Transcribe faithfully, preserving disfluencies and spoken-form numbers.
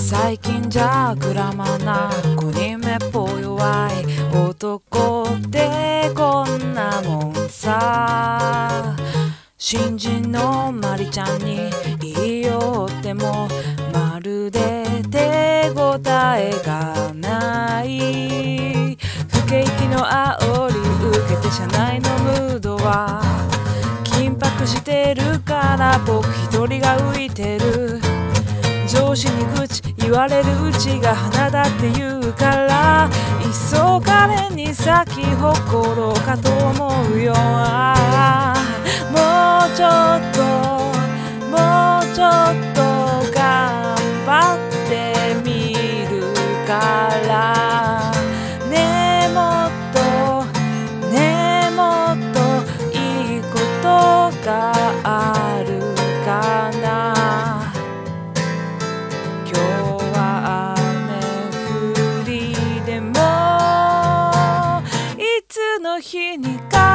最近じゃグラマなごにんめっぽ弱い男ってこんなもんさ。新人のマリちゃんに言いよってもまるで手応えがない。不景気の煽り受けて車内のムードは緊迫してるから僕一人が浮いてる。上司に愚痴言われるうちが花だって言うから急がれに咲き誇ろうかと思うよ。ああもうちょっともうちょっと頑張ってみるからねえもっとねえもっといいことがあるかな。今日は雨降りでもいつの日にか